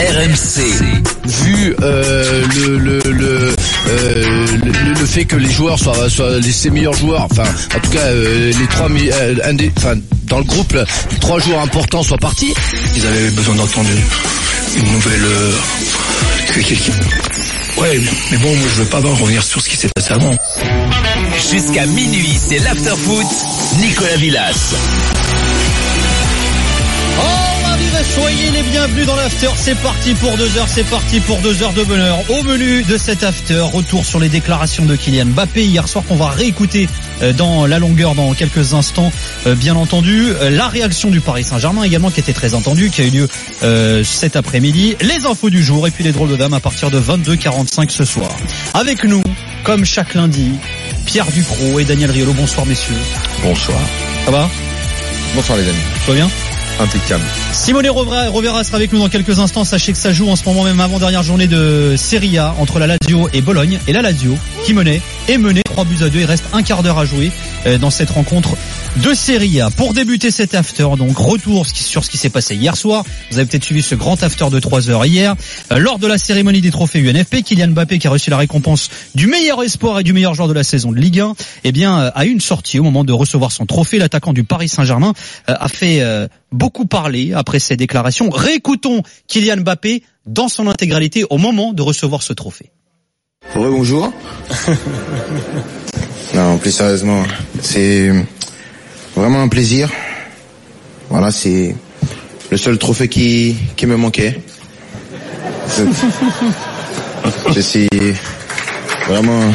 RMC. Vu le fait que les joueurs soient ses meilleurs joueurs, enfin en tout cas les trois dans le groupe, les 3 joueurs importants soient partis. Ils avaient besoin d'entendre une nouvelle équipe. Ouais, mais bon, moi je veux pas revenir sur ce qui s'est passé avant. Jusqu'à minuit, c'est l'after-foot. Nicolas Villas. Soyez les bienvenus dans l'after, c'est parti pour 2 heures, c'est parti pour 2 heures de bonheur. Au menu de cet after, retour sur les déclarations de Kylian Mbappé hier soir qu'on va réécouter dans la longueur dans quelques instants, bien entendu. La réaction du Paris Saint-Germain également qui était très attendue, qui a eu lieu cet après-midi. Les infos du jour et puis les drôles de dames à partir de 22h45 ce soir. Avec nous, comme chaque lundi, Pierre Ducrot et Daniel Riolo. Bonsoir messieurs. Bonsoir. Ça va ? Bonsoir les amis. Tout va bien ? Impeccable. Simone Rovera sera avec nous dans quelques instants. Sachez que ça joue en ce moment même avant-dernière journée de Serie A entre la Lazio et Bologne. Et la Lazio qui est menée 3-2. Il reste un quart d'heure à jouer dans cette rencontre de Serie A. Pour débuter cet after, donc retour sur ce qui s'est passé hier soir. Vous avez peut-être suivi ce grand after de 3 heures hier. Lors de la cérémonie des trophées UNFP, Kylian Mbappé, qui a reçu la récompense du meilleur espoir et du meilleur joueur de la saison de Ligue 1, a eu une sortie au moment de recevoir son trophée. L'attaquant du Paris Saint-Germain a fait beaucoup parler après ses déclarations. Réécoutons Kylian Mbappé dans son intégralité au moment de recevoir ce trophée. Bonjour. Non, plus sérieusement, c'est vraiment un plaisir. Voilà, c'est le seul trophée qui me manquait. Je suis vraiment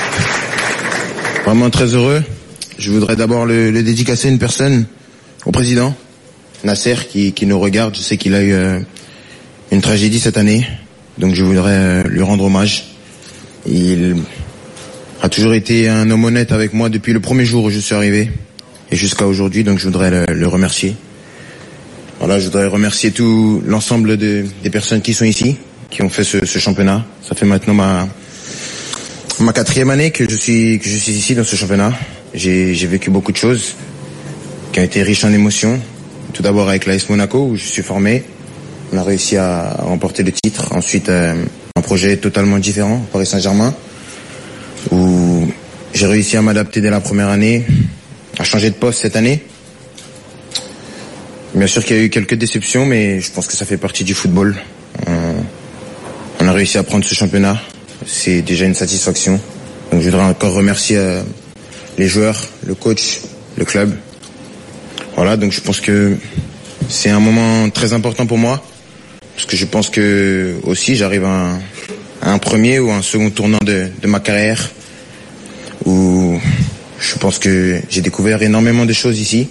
très heureux. Je voudrais d'abord le dédicacer à une personne, au président Nasser qui nous regarde. Je sais qu'il a eu une tragédie cette année, donc je voudrais lui rendre hommage. Il a toujours été un homme honnête avec moi depuis le premier jour où je suis arrivé et jusqu'à aujourd'hui, donc je voudrais le remercier. Voilà, je voudrais remercier tout l'ensemble des personnes qui sont ici, qui ont fait ce championnat. Ça fait maintenant ma 4e année que je suis ici dans ce championnat. J'ai vécu beaucoup de choses qui ont été riches en émotions. Tout d'abord avec l'AS Monaco où je suis formé. On a réussi à remporter le titre. Ensuite, un projet totalement différent, Paris Saint-Germain, où j'ai réussi à m'adapter dès la première année, à changer de poste cette année. Bien sûr qu'il y a eu quelques déceptions, mais je pense que ça fait partie du football. On a réussi à prendre ce championnat. C'est déjà une satisfaction. Donc je voudrais encore remercier les joueurs, le coach, le club. Voilà, donc je pense que c'est un moment très important pour moi. Parce que je pense que aussi j'arrive à un premier ou un second tournant de ma carrière où je pense que j'ai découvert énormément de choses ici.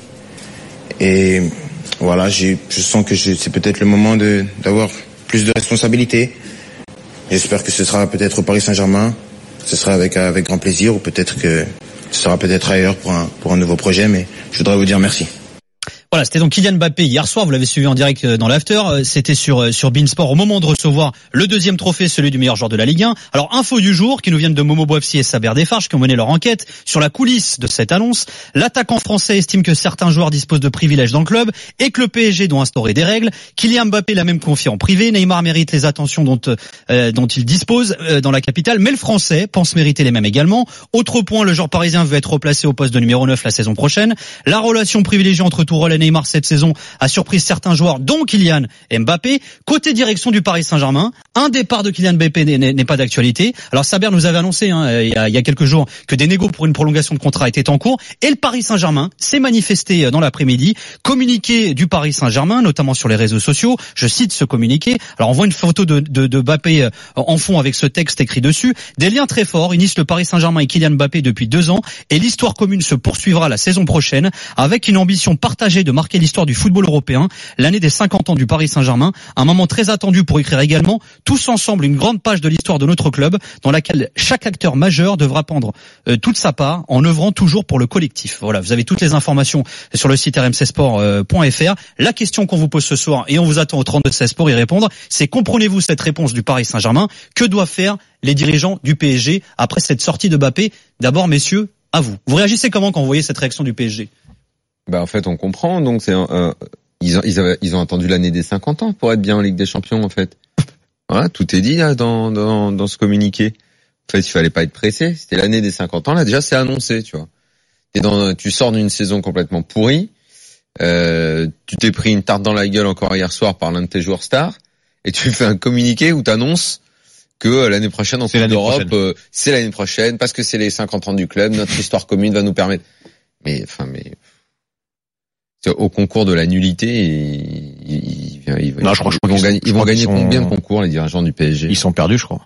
Et voilà, je sens que c'est peut-être le moment d'avoir plus de responsabilités. J'espère que ce sera peut-être au Paris Saint-Germain. Ce sera avec grand plaisir, ou peut-être que ce sera peut-être ailleurs pour un nouveau projet. Mais je voudrais vous dire merci. Voilà, c'était donc Kylian Mbappé hier soir, vous l'avez suivi en direct dans l'after, c'était sur Beansport au moment de recevoir le 2e trophée, celui du meilleur joueur de la Ligue 1. Alors, info du jour qui nous viennent de Momo Boafsi et Saber Desfarges qui ont mené leur enquête sur la coulisse de cette annonce. L'attaquant français estime que certains joueurs disposent de privilèges dans le club et que le PSG doit instaurer des règles. Kylian Mbappé l'a même confié en privé. Neymar mérite les attentions dont il dispose dans la capitale, mais le français pense mériter les mêmes également. Autre point, le joueur parisien veut être replacé au poste de numéro 9 la saison prochaine. La relation privilégiée entre Tourelle et Neymar cette saison a surpris certains joueurs, dont Kylian Mbappé. Côté direction du Paris Saint-Germain, un départ de Kylian Mbappé n'est pas d'actualité. Alors Saber nous avait annoncé il y a quelques jours que des négos pour une prolongation de contrat étaient en cours et le Paris Saint-Germain s'est manifesté dans l'après-midi. Communiqué du Paris Saint-Germain, notamment sur les réseaux sociaux. Je cite ce communiqué. Alors on voit une photo de Mbappé en fond avec ce texte écrit dessus. Des liens très forts unissent le Paris Saint-Germain et Kylian Mbappé depuis 2 ans et l'histoire commune se poursuivra la saison prochaine avec une ambition partagée de marquer l'histoire du football européen, l'année des 50 ans du Paris Saint-Germain, un moment très attendu pour écrire également tous ensemble une grande page de l'histoire de notre club dans laquelle chaque acteur majeur devra prendre toute sa part en œuvrant toujours pour le collectif. Voilà, vous avez toutes les informations sur le site rmcsport.fr. La question qu'on vous pose ce soir et on vous attend au 32-16 pour y répondre, c'est comprenez-vous cette réponse du Paris Saint-Germain? Que doivent faire les dirigeants du PSG après cette sortie de Mbappé? D'abord, messieurs, à vous. Vous réagissez comment quand vous voyez cette réaction du PSG? En fait, on comprend. Donc, Ils ont attendu l'année des 50 ans pour être bien en Ligue des Champions, en fait. Voilà, tout est dit là dans ce communiqué. En fait, il fallait pas être pressé. C'était l'année des 50 ans. Là, déjà, c'est annoncé, tu vois. Tu sors d'une saison complètement pourrie. Tu t'es pris une tarte dans la gueule encore hier soir par l'un de tes joueurs stars. Et tu fais un communiqué où t'annonces que l'année prochaine en Coupe d'Europe, c'est l'année prochaine parce que c'est les 50 ans du club. Notre histoire commune va nous permettre. Mais au concours de la nullité, ils vont gagner combien de concours, les dirigeants du PSG? Ils sont perdus, je crois.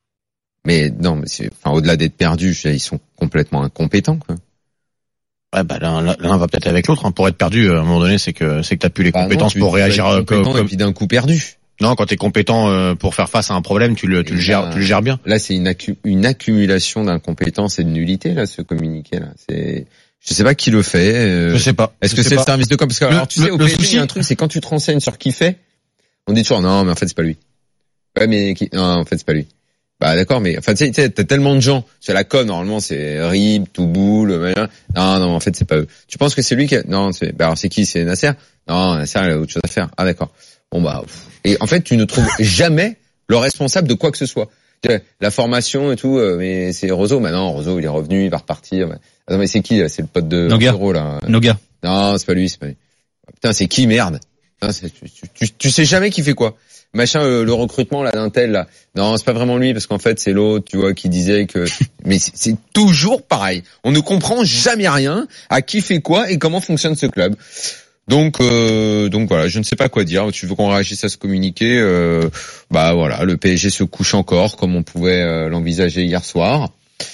Mais non, mais au-delà d'être perdus, ils sont complètement incompétents, quoi. Ouais, l'un va peut-être avec l'autre, hein. Pour être perdu, à un moment donné, c'est que t'as plus les compétences pour réagir et puis d'un coup perdu. Non, quand t'es compétent pour faire face à un problème, tu le gères bien. Là, c'est une accumulation d'incompétences et de nullité, là, ce communiqué, là. Je sais pas qui le fait. Je sais pas. Est-ce que c'est le service de com? Parce que alors, tu sais, au PSG, il y a un truc, c'est quand tu te renseignes sur qui fait, on dit toujours, non, mais en fait, c'est pas lui. Ouais, mais non, en fait, c'est pas lui. Bah, d'accord, mais, enfin, tu sais, t'as tellement de gens. Sur la com, normalement, c'est Rib, Touboul, machin. Non, en fait, c'est pas eux. Tu penses que c'est lui non, alors c'est qui? C'est Nasser? Non, Nasser, il a autre chose à faire. Ah, d'accord. Bon, et en fait, tu ne trouves jamais le responsable de quoi que ce soit. La formation et tout, mais c'est Rozo. Bah non, Rozo, il est revenu, il va repartir. Attends, mais c'est qui, là? C'est le pote de Zéro, là. Noga. Non, c'est pas lui. Putain, c'est qui, merde? Non, tu sais jamais qui fait quoi. Machin, le recrutement, là, d'un tel, là. Non, c'est pas vraiment lui, parce qu'en fait, c'est l'autre, tu vois, qui disait que, mais c'est toujours pareil. On ne comprend jamais rien à qui fait quoi et comment fonctionne ce club. Donc voilà, je ne sais pas quoi dire. Tu veux qu'on réagisse à ce communiqué? Voilà, le PSG se couche encore, comme on pouvait l'envisager hier soir,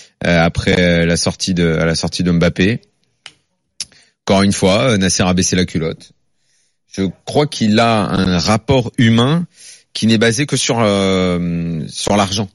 après la sortie de Mbappé. Encore une fois, Nasser a baissé la culotte. Je crois qu'il a un rapport humain qui n'est basé que sur l'argent.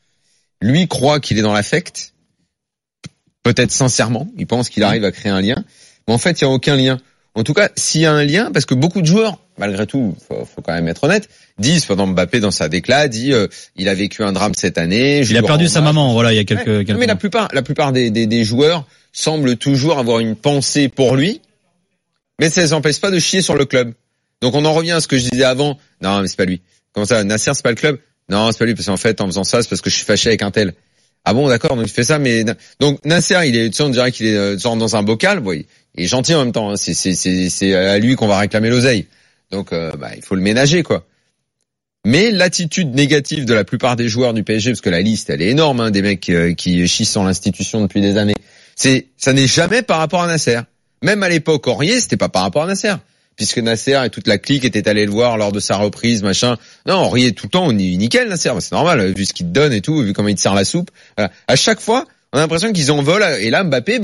Lui croit qu'il est dans l'affect, peut-être sincèrement. Il pense qu'il arrive à créer un lien, mais en fait, il y a aucun lien. En tout cas, s'il y a un lien, parce que beaucoup de joueurs, malgré tout, faut quand même être honnête, disent, pendant Mbappé dans sa déclat, il a vécu un drame cette année. Il a perdu sa maman, voilà, il y a quelques mais mois. la plupart des joueurs semblent toujours avoir une pensée pour lui, mais ça les empêche pas de chier sur le club. Donc on en revient à ce que je disais avant. Non, mais c'est pas lui. Comment ça, Nasser, c'est pas le club? Non, c'est pas lui, parce qu'en fait, en faisant ça, c'est parce que je suis fâché avec un tel. Ah bon, d'accord, donc il fait ça, mais donc Nasser, on dirait qu'il est genre dans un bocal, oui. Il est gentil en même temps, hein. C'est à lui qu'on va réclamer l'oseille. Donc il faut le ménager, quoi. Mais l'attitude négative de la plupart des joueurs du PSG, parce que la liste elle est énorme, hein, des mecs qui chissent sur l'institution depuis des années. Ça n'est jamais par rapport à Nasser. Même à l'époque Aurier, c'était pas par rapport à Nasser, puisque Nasser et toute la clique étaient allés le voir lors de sa reprise, machin. Non, Aurier tout le temps, on est nickel Nasser, c'est normal, vu ce qu'il te donne et tout, vu comment il te sert la soupe. Voilà. À chaque fois, on a l'impression qu'ils en veulent, et là Mbappé,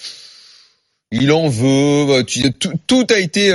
il en veut. Tout a été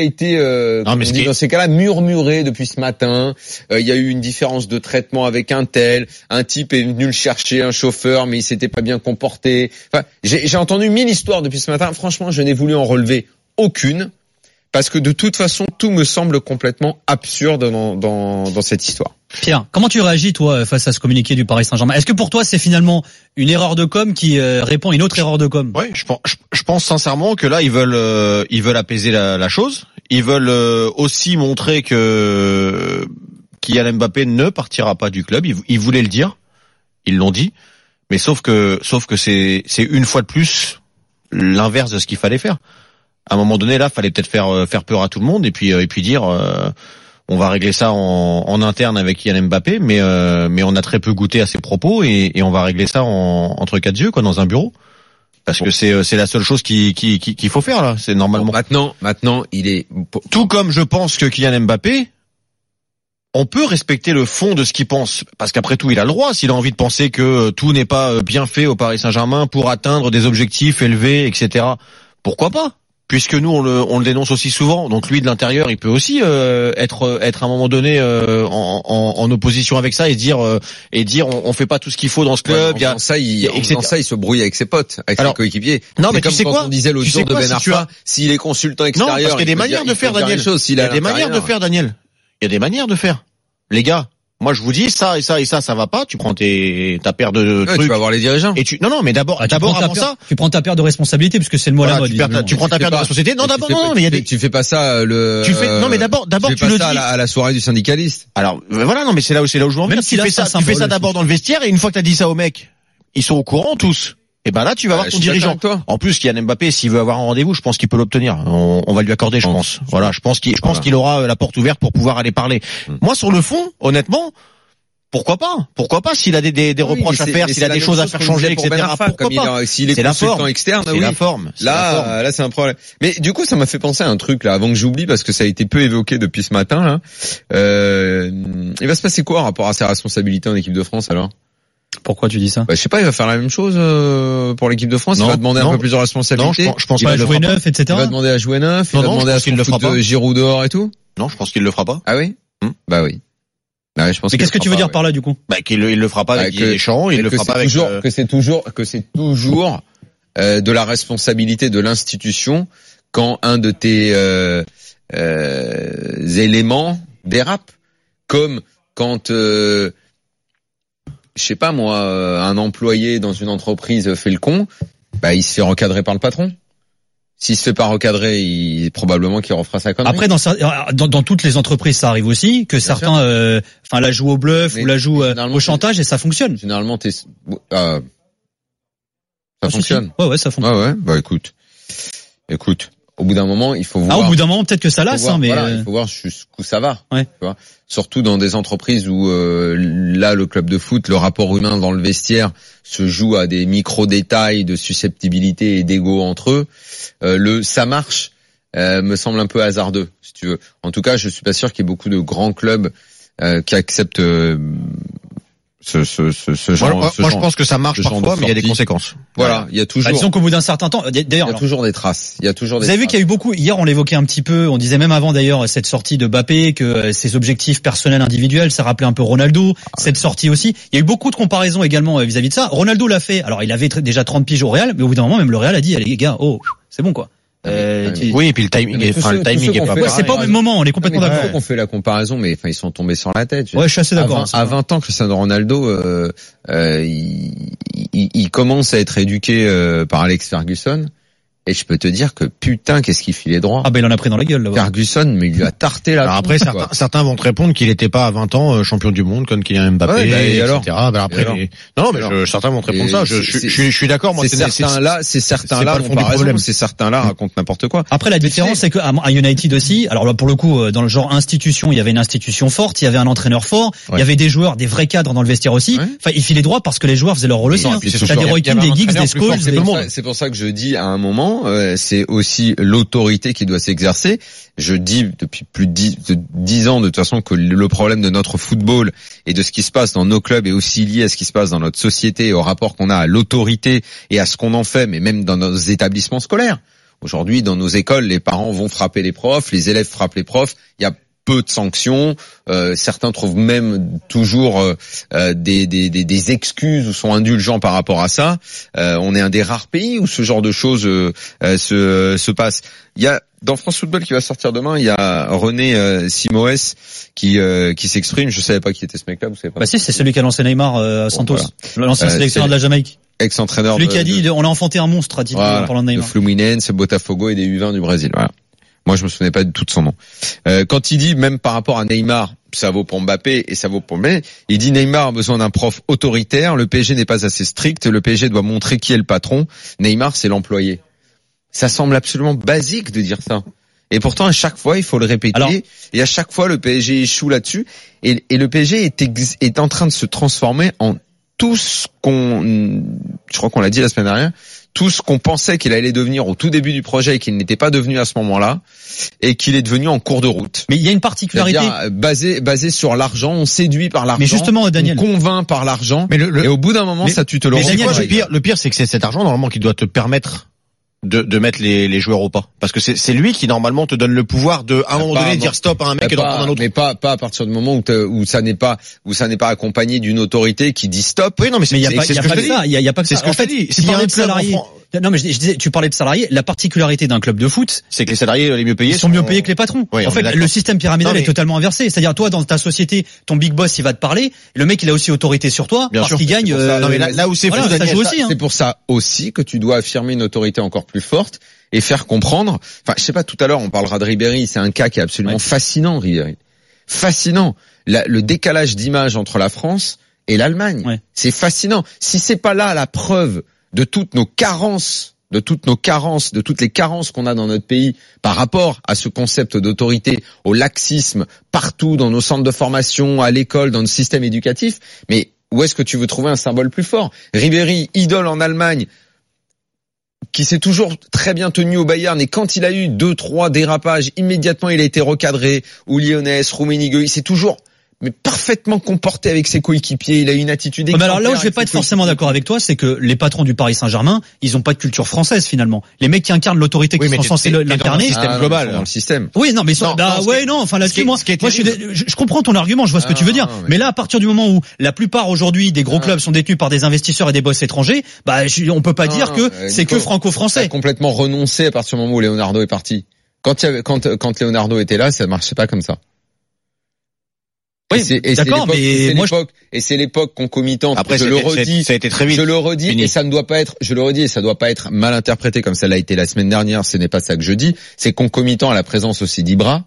dans ces cas-là murmuré depuis ce matin. Il y a eu une différence de traitement avec un tel. Un type est venu le chercher, un chauffeur, mais il s'était pas bien comporté. Enfin, j'ai entendu 1000 histoires depuis ce matin. Franchement, je n'ai voulu en relever aucune, parce que de toute façon, tout me semble complètement absurde dans cette histoire. Pierre, comment tu réagis, toi, face à ce communiqué du Paris Saint-Germain? Est-ce que pour toi, c'est finalement une erreur de com qui répond à une autre erreur de com? Ouais, je pense sincèrement que là, ils veulent apaiser la chose. Ils veulent aussi montrer que Kylian Mbappé ne partira pas du club. Ils voulaient le dire. Ils l'ont dit. Mais sauf que c'est une fois de plus l'inverse de ce qu'il fallait faire. À un moment donné, là, fallait peut-être faire peur à tout le monde et puis dire on va régler ça en interne avec Kylian Mbappé, mais on a très peu goûté à ses propos et on va régler ça entre quatre yeux, quoi, dans un bureau. Parce que c'est la seule chose qu'il faut faire là. C'est normalement. Maintenant, il est tout comme je pense que Kylian Mbappé, on peut respecter le fond de ce qu'il pense, parce qu'après tout, il a le droit, s'il a envie de penser que tout n'est pas bien fait au Paris Saint-Germain pour atteindre des objectifs élevés, etc. Pourquoi pas? Puisque nous on le dénonce aussi souvent, donc lui de l'intérieur il peut aussi être à un moment donné en opposition avec ça et dire on fait pas tout ce qu'il faut dans ce club. Ouais, il se brouille avec ses potes, avec ses coéquipiers. Non, mais tu sais quoi, on disait l'autre jour de Ben Arfa, s'il est consultant extérieur, non, parce qu'il y a des manières de faire, Daniel. Il y a des manières de faire, Daniel. Il y a des manières de faire. Les gars, Moi, je vous dis ça et ça et ça va pas. Tu prends ta paire de trucs. Tu vas voir les dirigeants. Et non, mais d'abord avant ça. Tu prends ta paire de responsabilité, puisque c'est le mot à la mode. Tu prends ta paire de responsabilité. Non, d'abord, non, mais il y a des. Tu fais pas ça non, mais d'abord, tu le dis. À la soirée du syndicaliste. Alors, voilà, non, mais c'est là où je veux en venir. Tu fais ça d'abord dans le vestiaire, et une fois que t'as dit ça aux mecs, ils sont au courant tous. Et ben là, tu vas voir ton dirigeant. En plus, Kylian Mbappé, s'il veut avoir un rendez-vous, je pense qu'il peut l'obtenir. On va lui accorder, je pense. Voilà, je pense qu'il aura la porte ouverte pour pouvoir aller parler. Moi, sur le fond, honnêtement, pourquoi pas s'il a des reproches à faire, s'il a des choses à faire changer, etc. Pourquoi pas? S'il est consultant externe, c'est la forme. Là, c'est un problème. Mais du coup, ça m'a fait penser à un truc là, avant que j'oublie, parce que ça a été peu évoqué depuis ce matin là. Il va se passer quoi en rapport à ses responsabilités en équipe de France alors? Pourquoi tu dis ça? Je sais pas, il va faire la même chose pour l'équipe de France. Il va demander un peu plus de responsabilité. Non, je pense pas. Il va jouer neuf, etc. Il va demander à jouer neuf. Il va demander à se foutre de Giroud dehors et tout. Non, je pense qu'il le fera pas. Ah oui? Bah oui. Ouais, je pense. Mais qu'est-ce que tu veux dire par là du coup? Qu'il le fera pas avec Deschamps, il le fera pas avec. Que c'est toujours de la responsabilité de l'institution quand un de tes éléments dérape, comme quand je sais pas moi, un employé dans une entreprise fait le con, il se fait recadrer par le patron. S'il se fait pas recadrer, probablement qu'il refera sa connerie. Après, dans toutes les entreprises, ça arrive aussi que certains, la jouent au bluff ou la jouent au chantage et ça fonctionne. Généralement, ça fonctionne. Ouais, ça fonctionne. Ouais, écoute. Au bout d'un moment, il faut voir. Au bout d'un moment, peut-être que ça lasse, mais il faut voir jusqu'où ça va. Ouais. Tu vois. Surtout dans des entreprises où là, le club de foot, le rapport humain dans le vestiaire se joue à des micro-détails de susceptibilité et d'ego entre eux. Ça marche me semble un peu hasardeux, si tu veux. En tout cas, je suis pas sûr qu'il y ait beaucoup de grands clubs qui acceptent ce genre. Moi, je pense que ça marche parfois, mais il y a des conséquences. Voilà, il y a toujours. Disons qu'au bout d'un certain temps, d'ailleurs, il y a toujours des traces. Vous avez vu qu'il y a eu beaucoup. Hier, on l'évoquait un petit peu. On disait même avant d'ailleurs cette sortie de Mbappé que ses objectifs personnels individuels, ça rappelait un peu Ronaldo. Cette sortie aussi. Il y a eu beaucoup de comparaisons également vis-à-vis de ça. Ronaldo l'a fait. Alors, il avait déjà 30 piges au Real, mais au bout d'un moment, même le Real a dit, allez les gars, c'est bon quoi. Oui, et puis le timing est pas pareil. C'est pas au même moment, on est complètement d'accord. Ceux qu'on fait la comparaison, mais ils sont tombés sur la tête. Ouais, je suis assez d'accord. À 20 ans, Cristiano Ronaldo, il commence à être éduqué par Alex Ferguson. Et je peux te dire que putain, qu'est-ce qu'il filait droit. Ah ben il en a pris dans la gueule là-bas. Ferguson, mais il lui a tarté la. Alors après, certains vont te répondre qu'il n'était pas à 20 ans champion du monde comme Kylian Mbappé, etc. Certains vont te répondre ça. Je suis d'accord. Moi, ces certains-là racontent n'importe quoi. Après, la différence, c'est qu'à United aussi, alors là pour le coup, dans le genre institution, il y avait une institution forte, il y avait un entraîneur fort, il y avait des joueurs, des vrais cadres dans le vestiaire aussi. Enfin, il filait droit parce que les joueurs faisaient leur rôle aussi. T'as des Roy Keane, des Giggs, des Scholes, c'est pour ça que je dis à un moment. C'est aussi l'autorité qui doit s'exercer. Je dis depuis plus de 10 ans de toute façon que le problème de notre football et de ce qui se passe dans nos clubs est aussi lié à ce qui se passe dans notre société et au rapport qu'on a à l'autorité et à ce qu'on en fait, mais même dans nos établissements scolaires. Aujourd'hui, dans nos écoles, les parents vont frapper les profs, les élèves frappent les profs. Il y a peu de sanctions, certains trouvent même toujours des excuses ou sont indulgents par rapport à ça. On est un des rares pays où ce genre de choses se passe. Il y a dans France Football qui va sortir demain, il y a René Simoes qui s'exprime. Je savais pas qui était ce mec-là, vous savez pas. Bah si, c'est celui qui a lancé Neymar à Santos, l'ancien sélectionneur de la Jamaïque. Ex-entraîneur. Celui qui a dit on a enfanté un monstre, a-t-il en parlant de Neymar. Le Fluminense, Botafogo et des U20 du Brésil. Voilà. Moi, je me souvenais pas du tout de son nom. Quand il dit, même par rapport à Neymar, ça vaut pour Mbappé et ça vaut pour Mbappé, il dit Neymar a besoin d'un prof autoritaire, le PSG n'est pas assez strict, le PSG doit montrer qui est le patron, Neymar c'est l'employé. Ça semble absolument basique de dire ça. Et pourtant, à chaque fois, il faut le répéter. Et à chaque fois, le PSG échoue là-dessus. Et le PSG est en train de se transformer en tout ce je crois qu'on l'a dit la semaine dernière, tout ce qu'on pensait qu'il allait devenir au tout début du projet et qu'il n'était pas devenu à ce moment-là, et qu'il est devenu en cours de route. Mais il y a une particularité. C'est-à-dire basé sur l'argent, on séduit par l'argent. Mais justement, Daniel. On convainc par l'argent. Et au bout d'un moment, ça tue te le rends. Le pire, c'est que c'est cet argent, normalement, qui doit te permettre de mettre les joueurs au pas. Parce que c'est lui qui, normalement, te donne le pouvoir de, à un moment donné, dire stop à un mec et d'en prendre un autre. Mais pas à partir du moment où ça n'est pas accompagné d'une autorité qui dit stop. Oui, non, mais il y a pas que ça. Il y a pas que ça. En fait, s'il y a un salarié, Non, mais je disais, tu parlais de salariés. La particularité d'un club de foot, c'est que les salariés les mieux payés sont mieux payés que les patrons. Oui, en fait, le système pyramidal est totalement inversé. C'est-à-dire, toi, dans ta société, ton big boss, il va te parler. Le mec, il a aussi autorité sur toi parce qu'il gagne. Non, mais là où c'est voilà, fou, ça Daniel, joue aussi. C'est pour ça aussi que tu dois affirmer une autorité encore plus forte et faire comprendre. Enfin, je sais pas, tout à l'heure, on parlera de Ribéry. C'est un cas qui est absolument fascinant, Ribéry. Fascinant. Le décalage d'image entre la France et l'Allemagne. Ouais. C'est fascinant. Si c'est pas là la preuve de toutes nos carences, de toutes les carences qu'on a dans notre pays par rapport à ce concept d'autorité, au laxisme partout dans nos centres de formation, à l'école, dans le système éducatif, mais où est-ce que tu veux trouver un symbole plus fort? Ribéry, idole en Allemagne, qui s'est toujours très bien tenu au Bayern, et quand il a eu 2-3 dérapages, immédiatement il a été recadré, ou Lyonnais, Rummenigge, il s'est toujours parfaitement comporté avec ses coéquipiers, il a une attitude exemplaire. Alors là où je vais pas être forcément d'accord avec toi, c'est que les patrons du Paris Saint-Germain, ils ont pas de culture française finalement. Les mecs qui incarnent l'autorité, qui sont censés l'incarner. Dans le système global, dans le système. Oui, non, mais enfin là-dessus, moi, je comprends ton argument, je vois ce que tu veux dire. Mais là, à partir du moment où la plupart aujourd'hui des gros clubs sont détenus par des investisseurs et des boss étrangers, on peut pas dire que c'est que franco-français. T'as complètement renoncé à partir du moment où Leonardo est parti. Quand Leonardo était là, ça marchait pas comme ça. Oui, d'accord, mais moi c'est l'époque concomitante. Après, ça a été très vite. Je le redis, fini. Et ça ne doit pas être, ça doit pas être mal interprété comme ça l'a été la semaine dernière. Ce n'est pas ça que je dis. C'est concomitant à la présence aussi d'Ibra.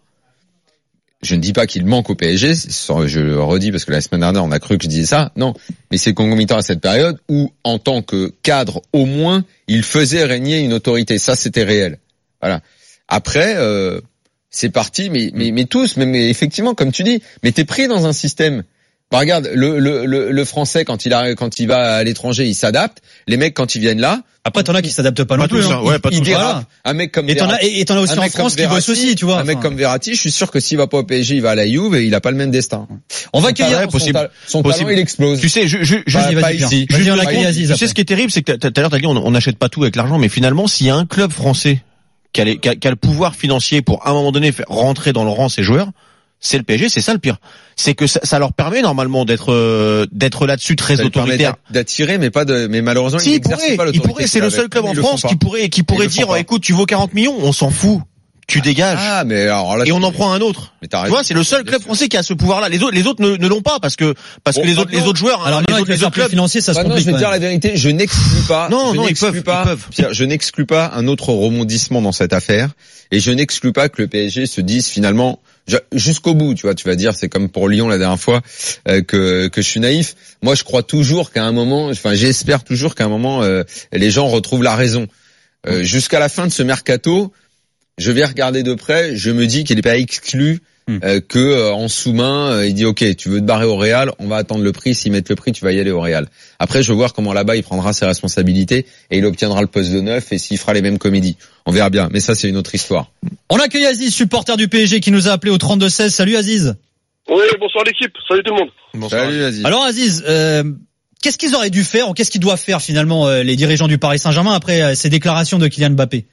Je ne dis pas qu'il manque au PSG. Je le redis parce que la semaine dernière on a cru que je disais ça. Non. Mais c'est concomitant à cette période où, en tant que cadre, au moins, il faisait régner une autorité. Ça, c'était réel. Voilà. Après, c'est parti, mais tous, mais effectivement, comme tu dis, mais t'es pris dans un système. Regarde, le français, quand il va à l'étranger, il s'adapte. Les mecs, quand ils viennent là. Après, t'en as qui s'adaptent pas non plus, hein. Ouais, pas tous. Voilà. Un mec comme Verratti. Et t'en as aussi en France qui bossent aussi, tu vois. Un mec comme Verratti, je suis sûr que s'il va pas au PSG, il va à la Juve et il a pas le même destin. On va accueillir son talent, il explose. Tu sais, pas ici. Tu sais ce qui est terrible, c'est que tout à l'heure t'as dit on n'achète pas tout avec l'argent, mais finalement, s'il y a un club français qui a le pouvoir financier pour à un moment donné faire rentrer dans le rang ses joueurs, c'est le PSG. C'est ça le pire, c'est que ça leur permet normalement d'être là-dessus très ça autoritaire, d'attirer, mais malheureusement si, il n'exerce pas l'autorité. C'est le seul club en France qui pourrait dire écoute, tu vaux 40 millions, on s'en fout. Tu dégages. Ah, mais alors là, et on en prend un autre. Tu vois, c'est le seul club français qui a ce pouvoir-là. Les autres ne l'ont pas parce que les autres joueurs. Alors les autres clubs financiers, ça se complique. Je vais te dire la vérité, je n'exclus pas. Ils peuvent. Pierre, je n'exclus pas un autre rebondissement dans cette affaire, et je n'exclus pas que le PSG se dise finalement jusqu'au bout. Tu vois, tu vas dire, c'est comme pour Lyon la dernière fois que je suis naïf. Moi, je crois toujours qu'à un moment, j'espère toujours qu'à un moment, les gens retrouvent la raison. Jusqu'à la fin de ce mercato. Je vais regarder de près, je me dis qu'il n'est pas exclu que en sous-main, il dit OK, tu veux te barrer au Real, on va attendre le prix, s'ils mettent le prix, tu vas y aller au Real. Après, je veux voir comment là-bas il prendra ses responsabilités et il obtiendra le poste de neuf et s'il fera les mêmes comédies. On verra bien, mais ça c'est une autre histoire. On accueille Aziz, supporter du PSG qui nous a appelé au 32-16. Salut Aziz. Oui, bonsoir l'équipe, salut tout le monde. Bonsoir. Salut Aziz. Alors Aziz, qu'est-ce qu'ils auraient dû faire ou qu'est-ce qu'ils doivent faire finalement les dirigeants du Paris Saint-Germain après ces déclarations de Kylian Mbappé?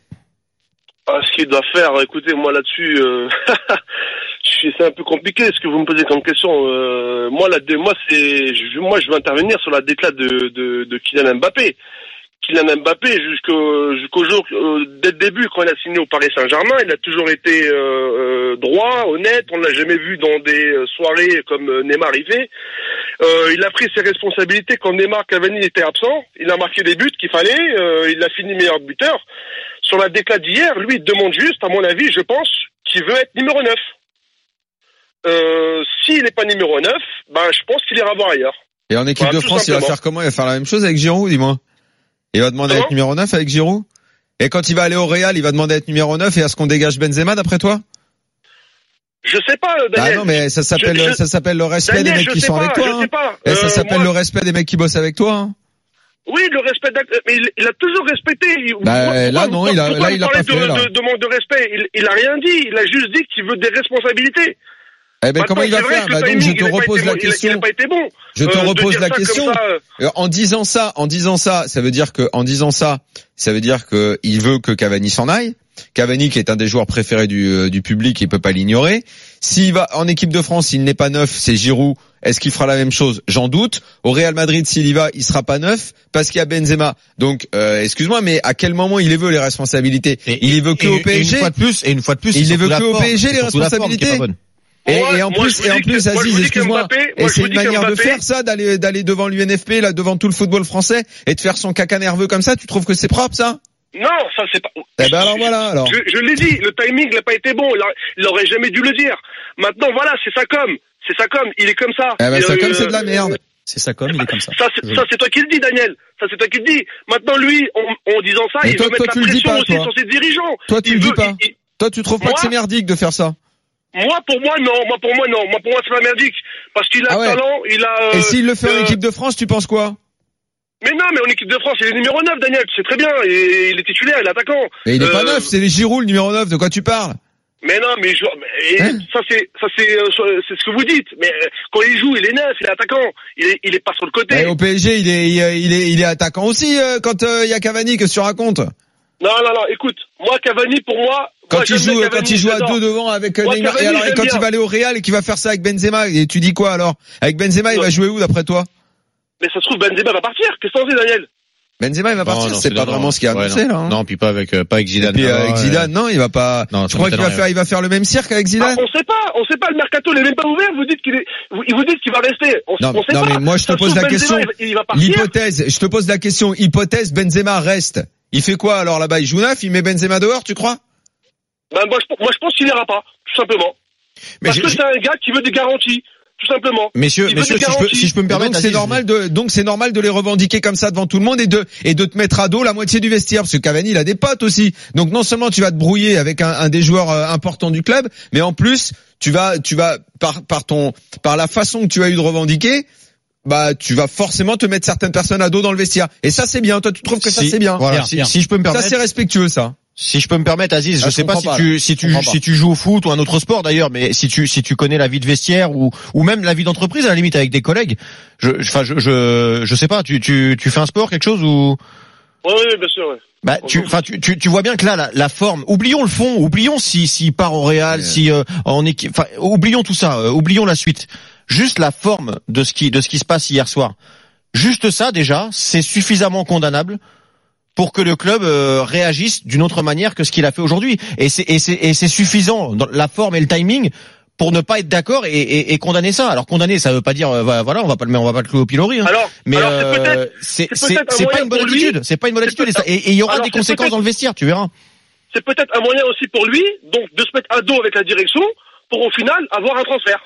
Ce qu'il doit faire, écoutez, moi là-dessus, c'est un peu compliqué ce que vous me posez comme question. Moi je veux intervenir sur la déclat de Kylian Mbappé. Kylian Mbappé, jusqu'au jour, dès le début, quand il a signé au Paris Saint-Germain, il a toujours été droit, honnête. On l'a jamais vu dans des soirées comme Neymar y fait. Il a pris ses responsabilités quand Neymar, Cavani était absent. Il a marqué les buts qu'il fallait. Il a fini meilleur buteur. Sur la déclat d'hier, lui, il demande juste, à mon avis, je pense, qu'il veut être numéro 9. S'il n'est pas numéro 9, je pense qu'il ira voir ailleurs. Et en équipe de France, il va faire comment? Il va faire la même chose avec Giroud, dis-moi. Il va demander à être numéro 9 avec Giroud? Et quand il va aller au Real, il va demander à être numéro 9 et à ce qu'on dégage Benzema, d'après toi? Je sais pas, Daniel. Ah non, mais ça s'appelle le respect des mecs qui sont avec toi. Et ça s'appelle le respect des mecs qui bossent avec toi, hein. Oui, le respect mais il a toujours respecté. Là, non, il a pas fait, là. De manque de respect. Il a rien dit. Il a juste dit qu'il veut des responsabilités. Eh ben, comment il va faire? Donc, je te repose la question. Il n'a pas été bon. Je te repose la question. En disant ça, ça veut dire que il veut que Cavani s'en aille. Cavani, qui est un des joueurs préférés du public, il peut pas l'ignorer. S'il va en équipe de France, il n'est pas neuf, c'est Giroud. est-ce qu'il fera la même chose? J'en doute. Au Real Madrid, s'il y va, il sera pas neuf parce qu'il y a Benzema. Donc, excuse-moi, mais à quel moment il les veut les responsabilités? Il les veut que au PSG. Et une fois de plus, il les veut que au PSG les responsabilités. Et en plus, Aziz, excuse-moi, et c'est une manière de faire ça, d'aller devant l'UNFP, là, devant tout le football français, et de faire son caca nerveux comme ça. Tu trouves que c'est propre, ça? Non, ça c'est pas. Eh ben alors voilà, alors. Je l'ai dit, le timing n'a pas été bon. Il aurait jamais dû le dire. Maintenant, voilà, c'est ça comme. Il est comme ça. Eh ben, ça comme c'est de la merde. C'est ça comme, il est comme ça. Ça, c'est toi qui le dis, Daniel. Ça, c'est toi qui le dis. Maintenant, lui, en disant ça, mais il veut mettre la pression aussi sur ses dirigeants. Toi, tu le dis pas. Toi, tu trouves pas que c'est merdique de faire ça? Moi, pour moi, non. Moi, pour moi, c'est pas merdique. Parce qu'il a le talent, il a... Et s'il le fait en équipe de France, tu penses quoi? Mais non, mais en équipe de France, il est numéro 9, Daniel. Tu sais très bien. Et il est titulaire, il est attaquant. Mais il est pas neuf, c'est les Giroud, le numéro 9. De quoi tu parles? Mais non, mais ça c'est ce que vous dites. Mais quand il joue, il est neuf, il est attaquant. Il est pas sur le côté. Et au PSG, il est attaquant aussi, quand il y a Cavani, qu'est-ce que tu racontes? Non, écoute. Moi, Cavani, pour moi, quand il joue à deux devant avec Neymar, et alors, quand il va aller au Real et qu'il va faire ça avec Benzema, et tu dis quoi alors? Avec Benzema, il va jouer où d'après toi? Mais ça se trouve, Benzema va partir. Qu'est-ce que t'en dis, Daniel? Benzema, il va partir. C'est pas vraiment ce qu'il a annoncé, là. Hein. Non, puis pas avec Zidane. Et puis avec Zidane, non, il va pas. Non, je crois qu'il va faire le même cirque avec Zidane. On sait pas, le mercato n'est même pas ouvert. Vous dites qu'il va rester. On sait pas. Non, mais moi, je te pose la question. Il va partir. Je te pose la question. Hypothèse, Benzema reste. Il fait quoi, alors, là-bas? Il joue neuf, il met Benzema dehors, tu crois? Moi, je pense qu'il ira pas, tout simplement. Parce que c'est un gars qui veut des garanties. Tout simplement. Messieurs, si je peux me permettre, donc c'est normal de les revendiquer comme ça devant tout le monde et de te mettre à dos la moitié du vestiaire, parce que Cavani, il a des potes aussi. Donc non seulement tu vas te brouiller avec un des joueurs importants du club, mais en plus tu vas par la façon que tu as eu de revendiquer, bah tu vas forcément te mettre certaines personnes à dos dans le vestiaire. Et ça c'est bien. Toi tu trouves que ça c'est bien? Voilà. Si je peux me permettre. Ça c'est respectueux, ça. Si je peux me permettre, Aziz, je sais pas si tu joues au foot ou un autre sport d'ailleurs, mais si tu connais la vie de vestiaire ou même la vie d'entreprise à la limite avec des collègues, je sais pas, tu fais un sport, quelque chose ou? Oui, bien sûr, ouais. Bah, tu vois bien que là, la forme, oublions le fond, oublions s'il part au Real, en équipe, enfin, oublions tout ça, oublions la suite. Juste la forme de ce qui se passe hier soir. Juste ça, déjà, c'est suffisamment condamnable pour que le club réagisse d'une autre manière que ce qu'il a fait aujourd'hui. Et c'est suffisant dans la forme et le timing pour ne pas être d'accord et condamner ça. Alors condamner, ça veut pas dire voilà, on va pas le clouer au pilori. Hein. Mais c'est pas une bonne attitude. C'est pas une bonne attitude. Et il y aura des conséquences dans le vestiaire, tu verras. C'est peut-être un moyen aussi pour lui, donc, de se mettre à dos avec la direction pour au final avoir un transfert.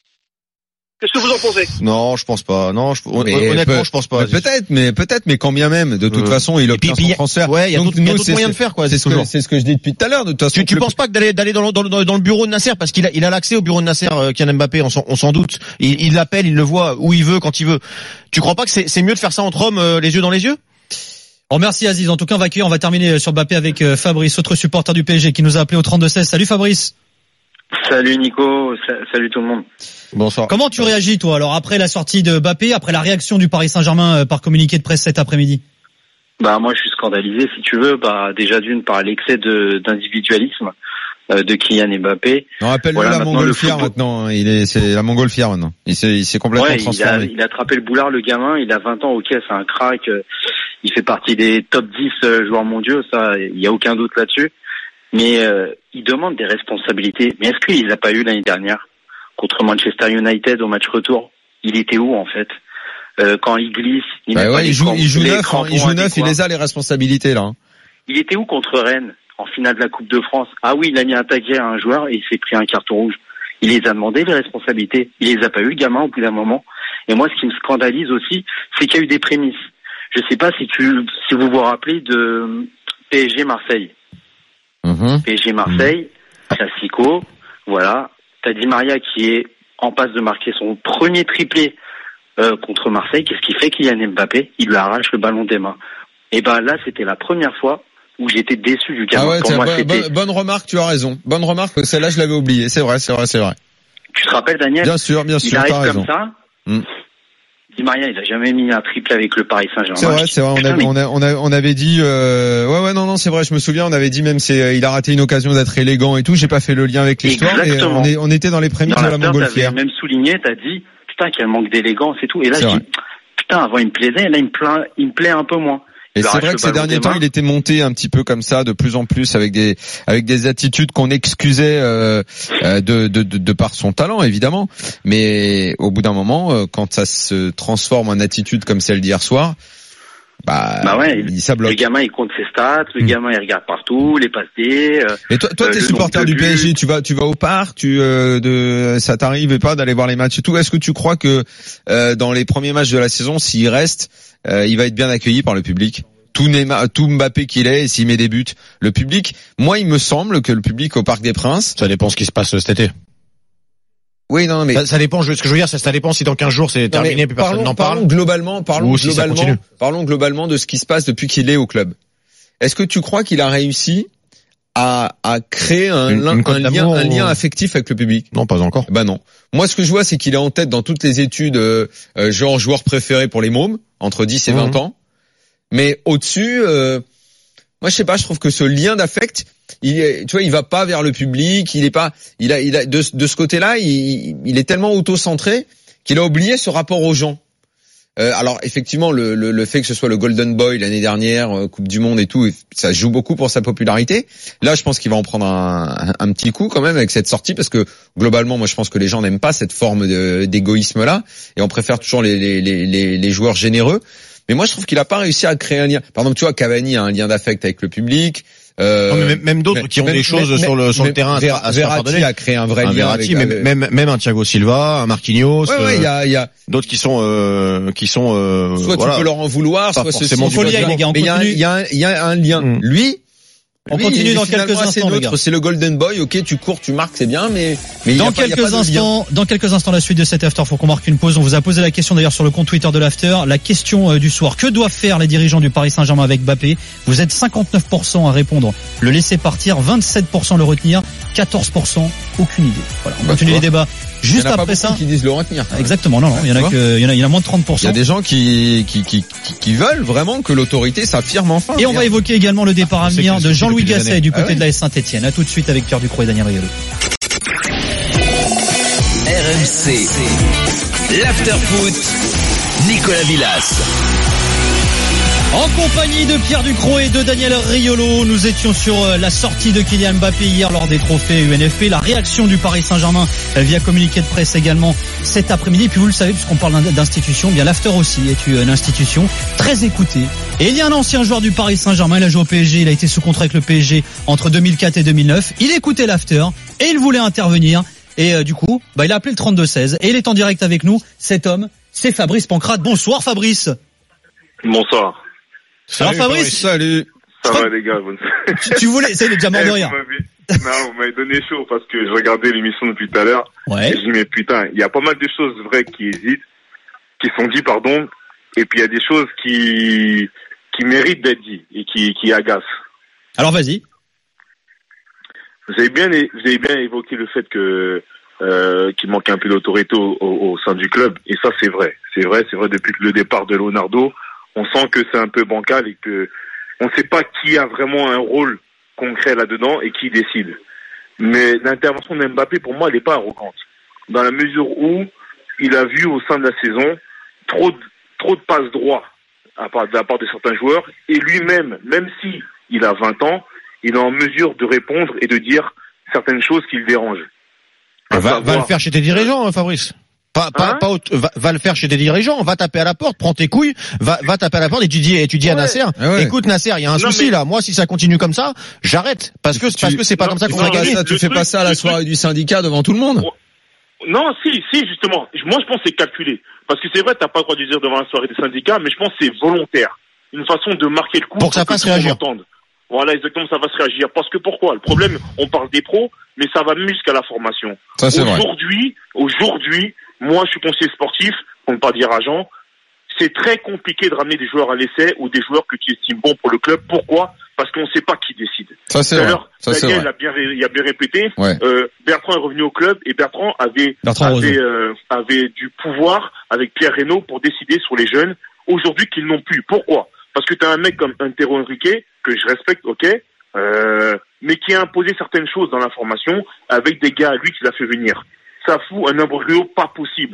Qu'est-ce que vous en pensez? Non, je pense pas. Non, honnêtement, je pense pas. Peut-être, mais quand bien même, de toute façon, il obtient son transfert. Ouais, il y a d'autres moyens de faire, quoi. C'est ce que je dis depuis tout à l'heure. De toute façon, tu penses pas que d'aller dans le bureau de Nasser, parce qu'il a l'accès au bureau de Nasser, Kylian Mbappé, on s'en doute. Il l'appelle, il le voit où il veut, quand il veut. Tu crois pas que c'est mieux de faire ça entre hommes, les yeux dans les yeux? Oh, merci Aziz. En tout cas, on va terminer sur Mbappé avec Fabrice, autre supporter du PSG, qui nous a appelé au 32-16. Salut Fabrice. Salut Nico, salut tout le monde. Bonsoir. Comment tu réagis toi alors après la sortie de Mbappé, après la réaction du Paris Saint-Germain par communiqué de presse cet après-midi? Bah moi je suis scandalisé si tu veux, déjà d'une par l'excès d'individualisme de Kylian Mbappé. On rappelle la montgolfière maintenant, c'est la montgolfière maintenant. Il s'est complètement transformé. Il a attrapé le boulard le gamin, il a 20 ans, OK, c'est un crack, il fait partie des top 10 joueurs mondiaux, ça il y a aucun doute là-dessus. Mais il demande des responsabilités. Mais est-ce qu'il les a pas eu l'année dernière contre Manchester United au match retour? Il était où en fait? Quand il glisse, il joue neuf, il les a les responsabilités là. Il était où contre Rennes en finale de la Coupe de France? Ah oui, il a mis un taquet à un joueur et il s'est pris un carton rouge. Il les a demandé les responsabilités. Il les a pas eu le gamin au bout d'un moment. Et moi, ce qui me scandalise aussi, c'est qu'il y a eu des prémices. Je sais pas si vous vous rappelez de PSG Marseille. PSG Marseille, classico, voilà. T'as Di Maria qui est en passe de marquer son premier triplé contre Marseille. Qu'est-ce qu'il fait, Kylian Mbappé? Il lui arrache le ballon des mains. Et ben là, c'était la première fois où j'étais déçu du gamin. Ah ouais, pour moi, bonne remarque, tu as raison. Bonne remarque, celle-là je l'avais oubliée. C'est vrai. Tu te rappelles, Daniel? Bien sûr, il arrive t'as raison. Comme ça. Di Maria, il a jamais mis un triplé avec le Paris Saint-Germain. C'est vrai. On avait dit, non, c'est vrai. Je me souviens, on avait dit même, il a raté une occasion d'être élégant et tout. J'ai pas fait le lien avec l'histoire. Et on était dans les prémices de la montgolfière. T'avais même souligné, t'as dit, putain, quel manque d'élégance et tout. Et là, je dis, putain, avant il me plaisait, là il me plaît un peu moins. Et c'est vrai que ces derniers temps, il était monté un petit peu comme ça, de plus en plus, avec des attitudes qu'on excusait de par son talent, évidemment. Mais au bout d'un moment, quand ça se transforme en attitude comme celle d'hier soir, ouais, ça bloque. Le gamin, il compte ses stats, le gamin, il regarde partout, les passes D. Et toi, t'es supporter du PSG, tu vas au parc, ça t'arrive pas d'aller voir les matchs et tout. Est-ce que tu crois que dans les premiers matchs de la saison, s'il reste, il va être bien accueilli par le public? Tout Mbappé qu'il est, et s'il met des buts, le public, moi, il me semble que le public au Parc des Princes. Ça dépend ce qui se passe cet été. Oui, non, mais ça dépend. Ce que je veux dire, ça dépend si dans 15 jours c'est terminé, puis personne n'en parle. Parlons globalement de ce qui se passe depuis qu'il est au club. Est-ce que tu crois qu'il a réussi à créer un lien affectif avec le public? Non, pas encore. Non. Moi, ce que je vois, c'est qu'il est en tête dans toutes les études, genre joueur préféré pour les mômes, entre 10 et 20 ans. Mais au-dessus, moi, je sais pas, je trouve que ce lien d'affect, tu vois, il va pas vers le public, il a de ce côté-là, il est tellement auto-centré qu'il a oublié ce rapport aux gens. Alors effectivement, le fait que ce soit le Golden Boy l'année dernière, Coupe du Monde et tout, ça joue beaucoup pour sa popularité. Là, je pense qu'il va en prendre un petit coup quand même avec cette sortie, parce que globalement, moi, je pense que les gens n'aiment pas cette forme d'égoïsme-là, et on préfère toujours les joueurs généreux. Mais moi, je trouve qu'il a pas réussi à créer un lien. Par exemple, tu vois, Cavani a un lien d'affect avec le public. Non, mais même d'autres qui ont des choses sur le terrain à se faire pardonner. Verratti a créé un vrai lien avec même un Thiago Silva, un Marquinhos. Ouais, il y a d'autres qui sont soit tu peux leur en vouloir, soit c'est mon folie, les gars. Mais il y a un lien. Lui, on continue dans quelques instants, les gars. C'est le Golden Boy, ok, tu cours, tu marques, c'est bien, mais dans quelques instants, la suite de cet after, faut qu'on marque une pause. On vous a posé la question d'ailleurs sur le compte Twitter de l'after, la question du soir. Que doivent faire les dirigeants du Paris Saint-Germain avec Mbappé? Vous êtes 59% à répondre le laisser partir, 27% le retenir, 14% aucune idée. Voilà, on continue les débats. Juste après ça, qui disent le retenir. Exactement, non, il y en a moins de 30%. Il y a des gens qui veulent vraiment que l'autorité s'affirme enfin. Et on va évoquer également le départ à venir de Jean-Louis Gasset du côté de la Saint-Etienne. À tout de suite avec Pierre Ducrot et Daniel Riolo. RMC, l'after-foot, Nicolas Villas. En compagnie de Pierre Ducrot et de Daniel Riolo, nous étions sur la sortie de Kylian Mbappé hier lors des trophées UNFP, la réaction du Paris Saint-Germain via communiqué de presse également cet après-midi. Et puis vous le savez, puisqu'on parle d'institution, bien l'after aussi est une institution très écoutée. Et il y a un ancien joueur du Paris Saint-Germain, il a joué au PSG, il a été sous contrat avec le PSG entre 2004 et 2009. Il écoutait l'after et il voulait intervenir. Et du coup, il a appelé le 32-16 et il est en direct avec nous. Cet homme, c'est Fabrice Pancrate. Bonsoir Fabrice. Bonsoir. Alors Fabrice, salut. Ça va les gars. Tu voulais, c'est déjà mort de rire. Non, vous m'avez donné chaud parce que je regardais l'émission depuis tout à l'heure. Ouais. Et je dis mais putain, il y a pas mal de choses vraies qui sont dites, et puis il y a des choses qui méritent d'être dites et qui agacent. Alors vas-y. Vous avez bien évoqué le fait que qu'il manque un peu d'autorité au sein du club, et ça c'est vrai depuis le départ de Leonardo. On sent que c'est un peu bancal et que on ne sait pas qui a vraiment un rôle concret là-dedans et qui décide. Mais l'intervention de Mbappé, pour moi, elle n'est pas arrogante. Dans la mesure où il a vu au sein de la saison trop de passes droits de la part de certains joueurs, et lui-même, même si il a 20 ans, il est en mesure de répondre et de dire certaines choses qui le dérangent. Va le faire chez tes dirigeants, Fabrice. Va le faire chez tes dirigeants, va taper à la porte, prends tes couilles, va taper à la porte et tu dis à Nasser, écoute Nasser, il y a un souci là, moi si ça continue comme ça, j'arrête, parce que c'est pas comme ça qu'on va gagner. Tu fais pas ça à la soirée du syndicat devant tout le monde? Non, si, justement. Moi, je pense que c'est calculé. Parce que c'est vrai, t'as pas le droit de dire devant la soirée des syndicats, mais je pense que c'est volontaire. Une façon de marquer le coup. Pour que ça fasse réagir. Voilà, exactement, ça va se réagir. Parce que pourquoi? Le problème, on parle des pros, mais ça va mieux qu'à la formation. Ça, c'est vrai. Aujourd'hui, moi, je suis conseiller sportif, pour ne pas dire agent. C'est très compliqué de ramener des joueurs à l'essai ou des joueurs que tu estimes bons pour le club. Pourquoi? Parce qu'on ne sait pas qui décide. Ça, c'est vrai. Daniel a bien répété. Ouais. Bertrand est revenu au club et Bertrand avait du pouvoir avec Pierre Reynaud pour décider sur les jeunes. Aujourd'hui, qu'ils n'ont plus. Pourquoi? Parce que tu as un mec comme Antero Henrique, que je respecte, ok, mais qui a imposé certaines choses dans la formation avec des gars à lui qui l'a fait venir. Ça fout un imbroglio pas possible.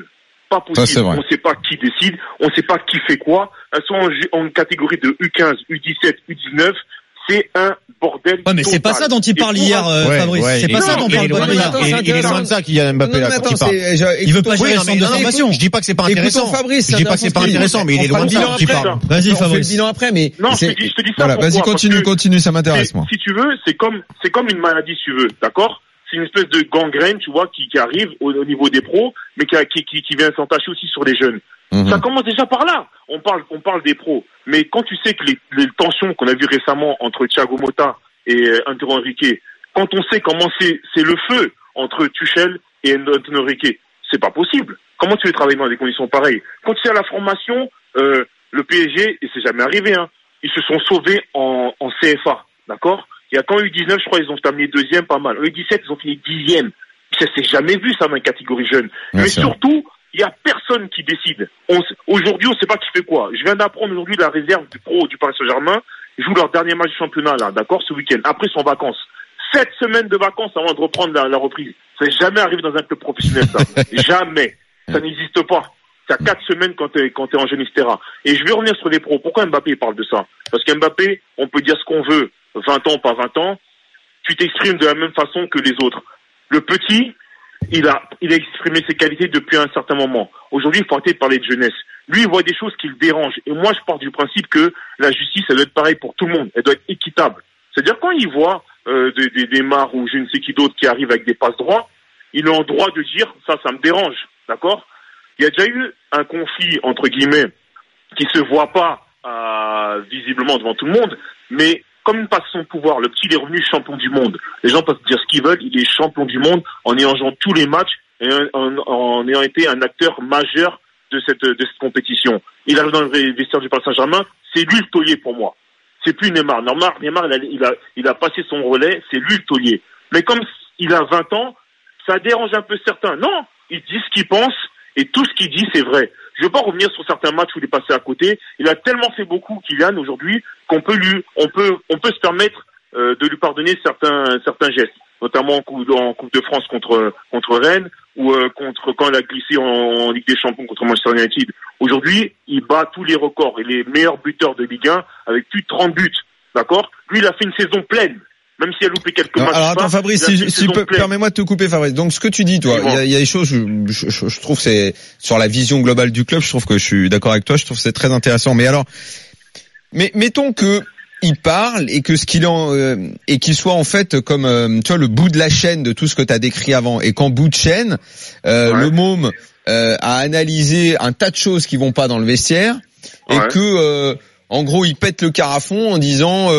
Pas Ça, c'est possible. vrai. On sait pas qui décide, on sait pas qui fait quoi. Elles sont en catégorie de U15, U17, U19. C'est un bordel. Ouais, mais c'est pas ça dont il parle hier, Fabrice. C'est pas ça dont parle Benoît hier. Il est loin de ça, Kylian Mbappé, là, quand il parle. Il veut pas gérer le centre de formation. Je dis pas que c'est pas intéressant. Fabrice, Je dis pas que c'est pas intéressant, mais il est loin de ça quand il parle. Vas-y, On fait le Fabrice. bilan après, mais Non, je te dis ça. Voilà, pourquoi vas-y, Parce que continue, ça m'intéresse, moi. si tu veux, c'est comme une maladie, si tu veux, d'accord? C'est une espèce de gangrène, tu vois, qui arrive au niveau des pros, mais qui vient s'entacher aussi sur les jeunes. Ça commence déjà par là. On parle des pros. Mais quand tu sais que les tensions qu'on a vues récemment entre Thiago Motta et Antero Henrique, quand on sait comment c'est le feu entre Tuchel et Antero Henrique, c'est pas possible. Comment tu veux travailler dans des conditions pareilles? Quand tu sais à la formation, le PSG, et c'est jamais arrivé, hein, ils se sont sauvés en CFA, d'accord? Il y a quand U19, je crois, ils ont terminé deuxième, pas mal. U17, ils ont fini 10e. Ça s'est jamais vu, ça, dans une catégorie jeune. Bien Mais sûr. surtout, il y a personne qui décide. Aujourd'hui, on sait pas qui fait quoi. Je viens d'apprendre aujourd'hui la réserve du pro du Paris Saint-Germain. Ils jouent leur dernier match du championnat, là, d'accord, ce week-end. Après, ils sont en vacances. 7 semaines de vacances avant de reprendre la reprise. Ça n'est jamais arrivé dans un club professionnel, ça. Jamais. Ça n'existe pas. T'as 4 semaines quand t'es en jeune, etc. Et je vais revenir sur les pros. Pourquoi Mbappé parle de ça? Parce qu'Mbappé, on peut dire ce qu'on veut. 20 ans, pas 20 ans. Tu t'exprimes de la même façon que les autres. Le petit, il a exprimé ses qualités depuis un certain moment. Aujourd'hui, il faut arrêter de parler de jeunesse. Lui, il voit des choses qui le dérangent. Et moi, je pars du principe que la justice, elle doit être pareille pour tout le monde. Elle doit être équitable. C'est-à-dire, quand il voit des Neymar ou je ne sais qui d'autre qui arrivent avec des passes droits, il est en droit de dire, ça me dérange. D'accord? Il y a déjà eu un conflit, entre guillemets, qui se voit pas visiblement devant tout le monde, mais comme il passe son pouvoir, le petit il est revenu champion du monde. Les gens peuvent dire ce qu'ils veulent, il est champion du monde en ayant joué tous les matchs et en ayant été un acteur majeur de cette compétition. Il arrive dans le vestiaire du Paris Saint-Germain, c'est lui le taulier pour moi. C'est plus Neymar. Neymar, il a passé son relais, c'est lui le taulier. Mais comme il a 20 ans, ça dérange un peu certains. Non, il dit ce qu'il pense et tout ce qu'il dit, c'est vrai. Je ne veux pas revenir sur certains matchs où il est passé à côté. Il a tellement fait beaucoup, Kylian, aujourd'hui, qu'on peut on peut se permettre de lui pardonner certains gestes, notamment en Coupe de France contre Rennes ou quand il a glissé en Ligue des Champions contre Manchester United. Aujourd'hui, il bat tous les records et les meilleurs buteurs de Ligue 1 avec plus de 30 buts. D'accord? Lui, il a fait une saison pleine. Même s'il a loupé quelques matchs. Alors attends, Fabrice, permets-moi de te couper, Fabrice. Donc ce que tu dis, toi, il y a des choses, je trouve c'est sur la vision globale du club, je trouve que je suis d'accord avec toi, je trouve que c'est très intéressant. Mais alors, mettons que il parle et que ce qu'il et qu'il soit en fait comme tu vois le bout de la chaîne de tout ce que tu as décrit avant, et qu'en bout de chaîne, le môme a analysé un tas de choses qui vont pas dans le vestiaire et que en gros il pète le carafon en disant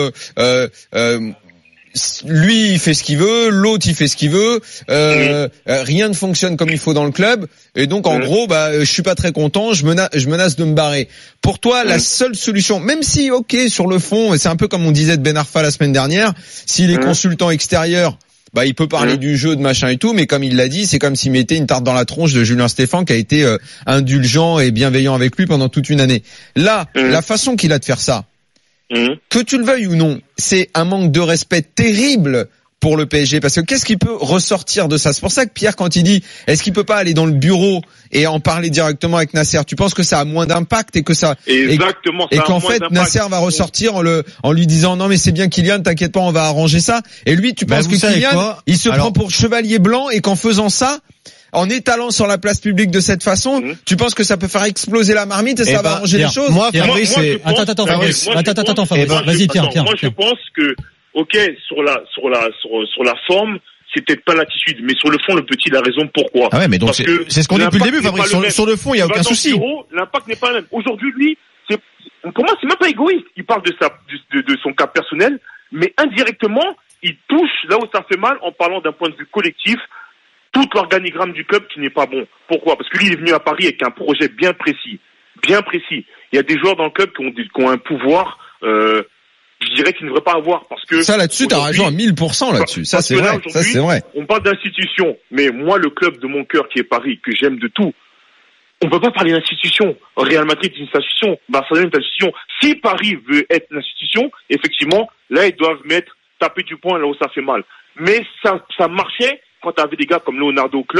lui il fait ce qu'il veut, l'autre il fait ce qu'il veut, rien ne fonctionne comme il faut dans le club, et donc en gros je suis pas très content, je menace de me barrer. Pour toi, la seule solution, même si ok sur le fond, c'est un peu comme on disait de Ben Arfa la semaine dernière, s'il est consultant extérieur, il peut parler du jeu, de machin et tout, mais comme il l'a dit, c'est comme s'il mettait une tarte dans la tronche de Julien Stéphan qui a été indulgent et bienveillant avec lui pendant toute une année. Là, la façon qu'il a de faire ça, que tu le veuilles ou non, c'est un manque de respect terrible pour le PSG, parce que qu'est-ce qui peut ressortir de ça? C'est pour ça que Pierre, quand il dit est-ce qu'il peut pas aller dans le bureau et en parler directement avec Nasser, tu penses que ça a moins d'impact et que ça exactement, et qu'en fait Nasser va ressortir en lui disant non mais c'est bien Kylian, t'inquiète pas, on va arranger ça, et lui tu penses que Kylian il se prend pour chevalier blanc et qu'en faisant ça, en étalant sur la place publique de cette façon, tu penses que ça peut faire exploser la marmite et ça va arranger les choses? Moi, Fabrice, attends, Fabrice. Vas-y, Pierre. Moi, je pense que, ok, sur la forme, c'est peut-être pas l'attitude, mais sur le fond, le petit, il a raison. Pourquoi? Ah ouais, mais donc c'est ce qu'on dit depuis le début, Fabrice. Sur le fond, il y a aucun souci. L'impact n'est pas le même. Aujourd'hui, lui, pour moi, c'est même pas égoïste. Il parle de son cas personnel, mais indirectement, il touche là où ça fait mal en parlant d'un point de vue collectif, tout l'organigramme du club qui n'est pas bon. Pourquoi? Parce que lui, il est venu à Paris avec un projet bien précis. Bien précis. Il y a des joueurs dans le club qui ont un pouvoir, je dirais qu'ils ne devraient pas avoir, parce que... Ça, là-dessus, t'as raison à 1000% là-dessus. Ça, c'est vrai. Ça, c'est vrai. On parle d'institution. Mais moi, le club de mon cœur qui est Paris, que j'aime de tout, on peut pas parler d'institution. Real Madrid est une institution. Barcelone est une institution. Si Paris veut être une institution, effectivement, là, ils doivent taper du poing là où ça fait mal. Mais ça marchait quand tu avais des gars comme Leonardo au club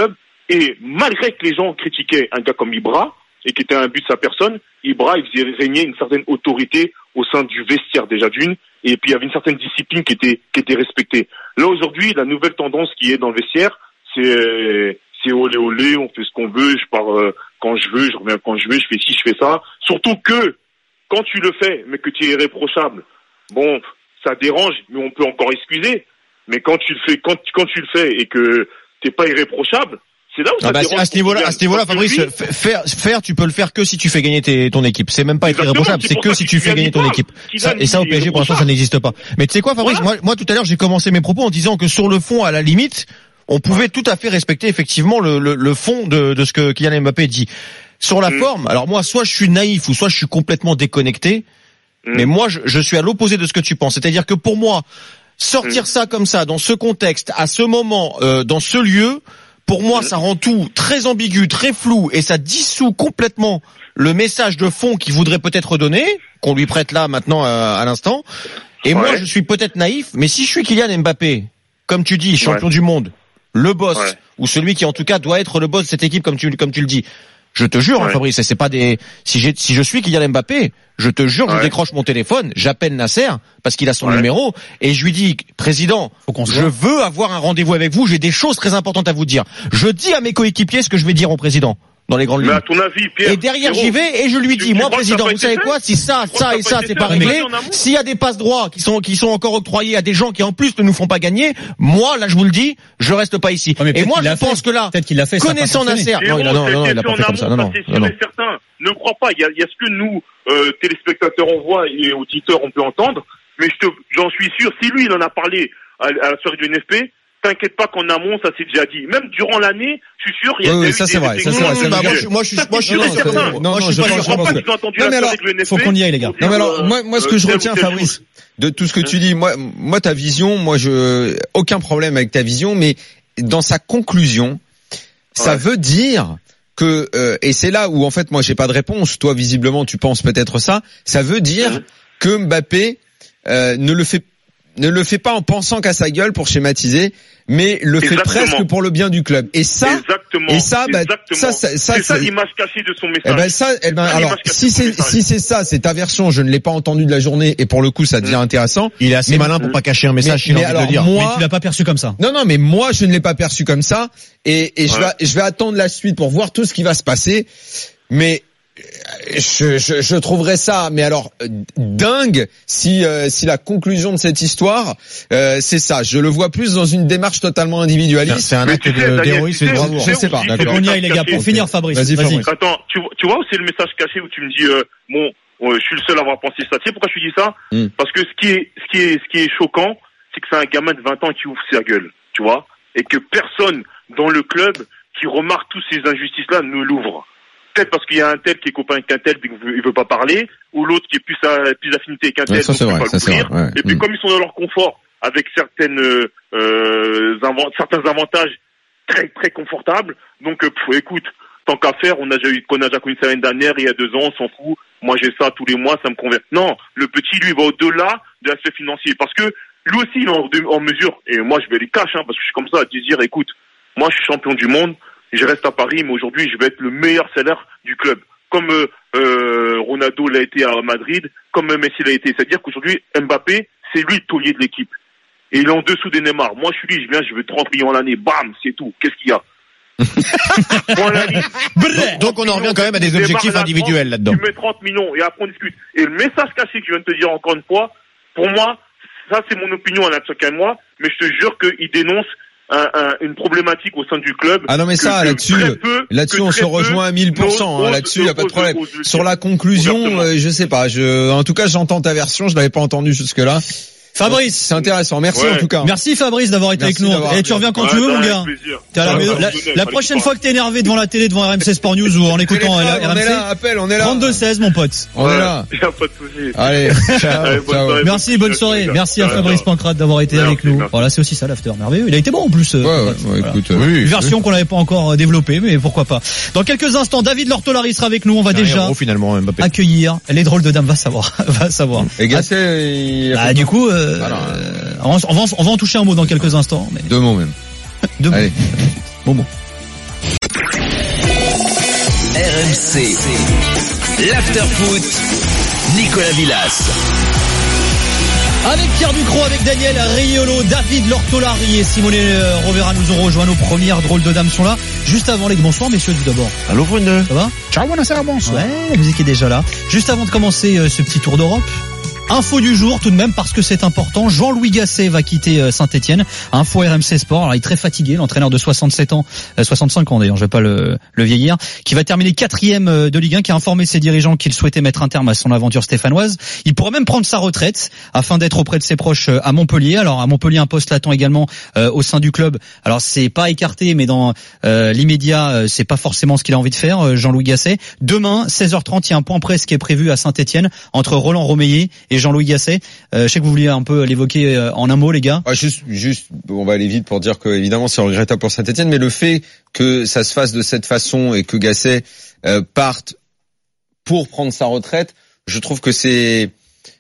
Et malgré que les gens critiquaient un gars comme Ibra, et qui était un but de sa personne, Ibra, il faisait régner une certaine autorité au sein du vestiaire déjà d'une, et puis il y avait une certaine discipline qui était respectée. Là aujourd'hui, la nouvelle tendance qui est dans le vestiaire, c'est olé olé, on fait ce qu'on veut, je pars quand je veux, je reviens quand je veux, je fais ci, je fais ça. Surtout que quand tu le fais, mais que tu es irréprochable, bon, ça dérange, mais on peut encore excuser. Mais quand tu le fais et que t'es pas irréprochable, c'est là où ça dérange. À ce niveau-là, Fabrice, faire, tu peux le faire que si tu fais gagner ton équipe. C'est même pas être irréprochable, c'est que si tu fais gagner ton équipe. Et ça, au PSG, pour l'instant, ça n'existe pas. Mais tu sais quoi, Fabrice, moi, tout à l'heure, j'ai commencé mes propos en disant que sur le fond, à la limite, on pouvait tout à fait respecter effectivement le fond de ce que Kylian Mbappé dit. Sur la forme, alors moi, soit je suis naïf ou soit je suis complètement déconnecté, mais moi, je suis à l'opposé de ce que tu penses. C'est-à-dire que pour moi, sortir ça comme ça, dans ce contexte, à ce moment, dans ce lieu, pour moi, ça rend tout très ambigu, très flou, et ça dissout complètement le message de fond qu'il voudrait peut-être donner, qu'on lui prête là maintenant à l'instant. Et moi, je suis peut-être naïf, mais si je suis Kylian Mbappé, comme tu dis, champion du monde, le boss, ou celui qui en tout cas doit être le boss de cette équipe, comme tu le dis, je te jure, Fabrice, c'est pas si je suis Kylian Mbappé, je te jure, je décroche mon téléphone, j'appelle Nasser parce qu'il a son numéro et je lui dis, président, je veux avoir un rendez-vous avec vous, j'ai des choses très importantes à vous dire. Je dis à mes coéquipiers ce que je vais dire au président dans les grandes lignes. Mais à ton avis, Pierre, et derrière j'y vais et je lui dis, moi président, vous savez quoi, si ça et ça c'est pas réglé, s'il y a des passes droits qui sont encore octroyés à des gens qui en plus ne nous font pas gagner, moi là je vous le dis, je reste pas ici. Et moi je pense que là, connaissant Nasser, non, il a pas fait comme ça, non. Certains ne croient pas. Il y a ce que nous téléspectateurs on voit et auditeurs on peut entendre, mais j'en suis sûr, si lui il en a parlé à la soirée du NFP, t'inquiète pas qu'en amont, ça s'est déjà dit. Même durant l'année, je suis sûr, il y a eu ça c'est vrai. Moi je suis certain. Non, je pense que. Mais alors, faut qu'on y aille, les gars. Non, mais alors, moi, ce que je retiens, Fabrice, de tout ce que tu dis, moi, ta vision, aucun problème avec ta vision, mais dans sa conclusion, ça veut dire que, et c'est là où, en fait, moi, j'ai pas de réponse. Toi, visiblement, tu penses peut-être ça. Ça veut dire que Mbappé, ne le fait pas en pensant qu'à sa gueule pour schématiser, mais le fait presque pour le bien du club. Et ça, c'est ça l'image cachée de son message. Alors, si c'est ça, c'est ta version, je ne l'ai pas entendu de la journée, et pour le coup, ça devient intéressant. Il est assez malin pour pas cacher un message, mais alors, dire. Mais tu l'as pas perçu comme ça. Non, mais moi, je ne l'ai pas perçu comme ça, et je vais attendre la suite pour voir tout ce qui va se passer, mais je trouverais ça, mais alors dingue si la conclusion de cette histoire c'est ça. Je le vois plus dans une démarche totalement individualiste. C'est un acte d'héroïsme. Je sais pas. Faut qu'on y aille, les gars. Pour finir, Fabrice. Vas-y. Attends, tu vois où c'est le message caché où tu me dis je suis le seul à avoir pensé ça. Tu sais pourquoi je dis ça? Parce que ce qui est choquant, c'est que c'est un gamin de 20 ans qui ouvre sa gueule, tu vois, et que personne dans le club qui remarque toutes ces injustices-là ne l'ouvre. Peut-être parce qu'il y a un tel qui est copain avec un tel, il veut pas parler, ou l'autre qui est plus affinité qu'un tel, donc il veut pas le couvrir. Et puis comme ils sont dans leur confort, avec certains avantages très très confortables, donc écoute, tant qu'à faire, on a déjà connu ça l'année dernière, il y a 2 ans, on s'en fout. Moi j'ai ça tous les mois, ça me convient. Non, le petit lui va au-delà de l'aspect financier, parce que lui aussi il est en mesure, et moi je vais les cacher, parce que je suis comme ça, à dire écoute, moi je suis champion du monde. Je reste à Paris, mais aujourd'hui, je vais être le meilleur salaire du club. Comme Ronaldo l'a été à Madrid, comme Messi l'a été. C'est-à-dire qu'aujourd'hui, Mbappé, c'est lui le taulier de l'équipe. Et il est en dessous des Neymar. Moi, je suis lui, je veux 30 millions à l'année. Bam, c'est tout. Qu'est-ce qu'il y a? Donc on en revient quand même à des objectifs individuels là-dedans. Tu mets 30 millions et après on discute. Et le message caché que je viens de te dire encore une fois, pour moi, ça c'est mon opinion à chacun de moi, mais je te jure qu'il dénonce une problématique au sein du club. Ah non mais ça là-dessus on se rejoint à 1000%, là-dessus il y a pas de problème. Sur la conclusion, je sais pas, en tout cas j'entends ta version, je l'avais pas entendue jusque-là. Fabrice, c'est intéressant. Merci en tout cas. Merci Fabrice d'avoir été avec nous. Et tu reviens quand tu veux, mon gars. La prochaine fois que t'es énervé devant la télé, devant RMC Sport News ou en écoutant RMC, on est là. 32-16, mon pote. On est là. Y a pas de souci. Allez, ciao. Merci, bonne soirée. Merci à Fabrice Pancrate d'avoir été avec nous. Voilà, c'est aussi ça l'after. Merveilleux. Il a été bon en plus. Écoute, une version qu'on n'avait pas encore développée, mais pourquoi pas. Dans quelques instants, David Lortolari sera avec nous. On va déjà accueillir les drôles de dames. Va savoir. Et Gasset, du coup, on va en toucher un mot dans quelques instants. Mais... 2 mots même. 2 mots. Bon. RMC, l'afterfoot, Nicolas Villas. Avec Pierre Ducrot, avec Daniel Riolo, David Lortolari et Simone Rovera nous ont rejoint. Nos premières drôles de dames sont là. Juste avant les bonsoirs, messieurs, tout d'abord. Allô, Bruno. Ça va? Ciao, bonsoir, bonsoir. Ouais, la musique est déjà là. Juste avant de commencer ce petit tour d'Europe, info du jour tout de même parce que c'est important. Jean-Louis Gasset va quitter Saint-Etienne. Info RMC Sport. Alors il est très fatigué, l'entraîneur de 65 ans d'ailleurs, je vais pas le vieillir, qui va terminer 4e de Ligue 1, qui a informé ses dirigeants qu'il souhaitait mettre un terme à son aventure stéphanoise. Il pourrait même prendre sa retraite afin d'être auprès de ses proches à Montpellier. Alors à Montpellier, un poste l'attend également au sein du club. Alors c'est pas écarté, mais dans l'immédiat, c'est pas forcément ce qu'il a envie de faire, Jean-Louis Gasset. Demain, 16h30, il y a un point presse qui est prévu à Saint-Etienne entre Roland Romeyer et Jean-Louis Gasset. Je sais que vous vouliez un peu l'évoquer en un mot, les gars. Juste, on va aller vite pour dire que évidemment c'est regrettable pour Saint-Etienne, mais le fait que ça se fasse de cette façon et que Gasset parte pour prendre sa retraite, je trouve que c'est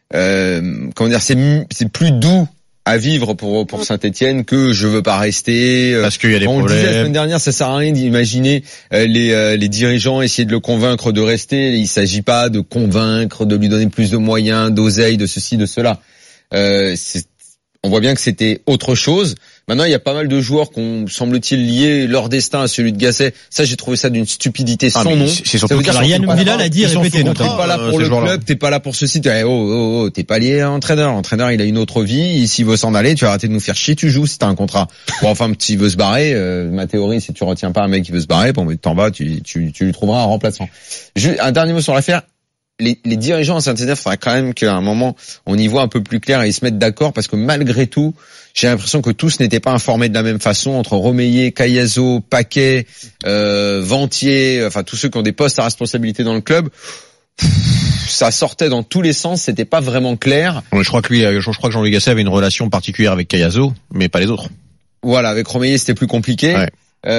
c'est plus doux à vivre pour Saint-Etienne que je veux pas rester. Parce qu'il y a des problèmes. On le disait la semaine dernière, ça sert à rien d'imaginer les dirigeants essayer de le convaincre de rester. Il s'agit pas de convaincre, de lui donner plus de moyens, d'oseille, de ceci, de cela. On voit bien que c'était autre chose. Maintenant, il y a pas mal de joueurs qu'on semble-t-il lié leur destin à celui de Gasset. Ça, j'ai trouvé ça d'une stupidité sans nom. C'est surtout Yann Moulin l'a dit, répété. T'es pas là pour le club, t'es pas là pour ceci. T'es pas lié à l'entraîneur. L'entraîneur, il a une autre vie. S'il veut s'en aller, tu vas arrêter de nous faire chier. Tu joues si t'as un contrat. Bon, enfin, s'il veut se barrer, ma théorie, si tu retiens pas un mec qui veut se barrer, bon, mais t'en vas, tu lui trouveras un remplaçant. Un dernier mot sur l'affaire. Les dirigeants à Saint-Etienne, il faudra quand même qu'à un moment, on y voit un peu plus clair et ils se mettent d'accord parce que malgré tout, j'ai l'impression que tous n'étaient pas informés de la même façon entre Romeyer, Cayazo, Paquet, Ventier, enfin tous ceux qui ont des postes à responsabilité dans le club. Ça sortait dans tous les sens, c'était pas vraiment clair. Je crois que Jean-Louis Gasset avait une relation particulière avec Cayazo, mais pas les autres. Voilà, avec Romeyer, c'était plus compliqué. Ouais.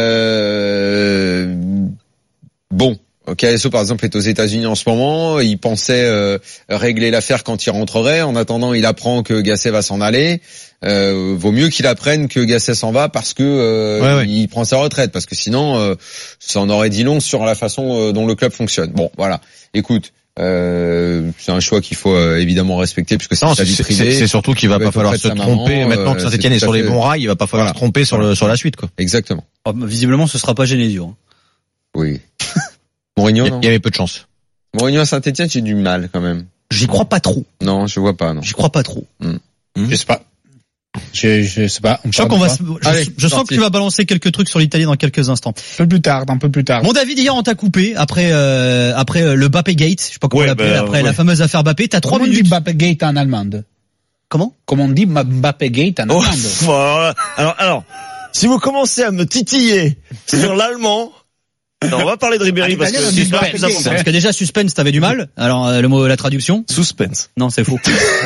Bon. Cayazo, par exemple, est aux États-Unis en ce moment. Il pensait régler l'affaire quand il rentrerait. En attendant, il apprend que Gasset va s'en aller. Vaut mieux qu'il apprenne que Gasset s'en va parce que il prend sa retraite, parce que sinon, ça en aurait dit long sur la façon dont le club fonctionne. Bon, voilà. Écoute, c'est un choix qu'il faut évidemment respecter puisque c'est sa vie privée. C'est surtout qu'il va pas falloir se tromper. Maintenant que Saint-Etienne est sur les bons rails, il va pas falloir se tromper sur la suite, quoi. Exactement. Visiblement, ce sera pas Genesio. Oui. Mourinho, non? Il y avait peu de chance. Mourinho à Saint-Etienne, j'ai du mal quand même. J'y crois pas trop. Non, je vois pas, non. J'y crois pas trop. Je sais pas. Je sais pas. Je sens que tu vas balancer quelques trucs sur l'Italie dans quelques instants. Un peu plus tard. Bon, David, hier on t'a coupé après le Bappé Gate, je sais pas comment l'appeler, après la fameuse affaire Bappé. T'as 3 minutes. Comment on dit Bappé Gate en allemand? Comment on dit Bappé Gate en allemand? Alors, si vous commencez à me titiller sur l'allemand. Non, on va parler de Ribéry parce que c'est pas plus important. Parce que déjà suspense, t'avais du mal. Alors la traduction. Suspense. Non, c'est faux.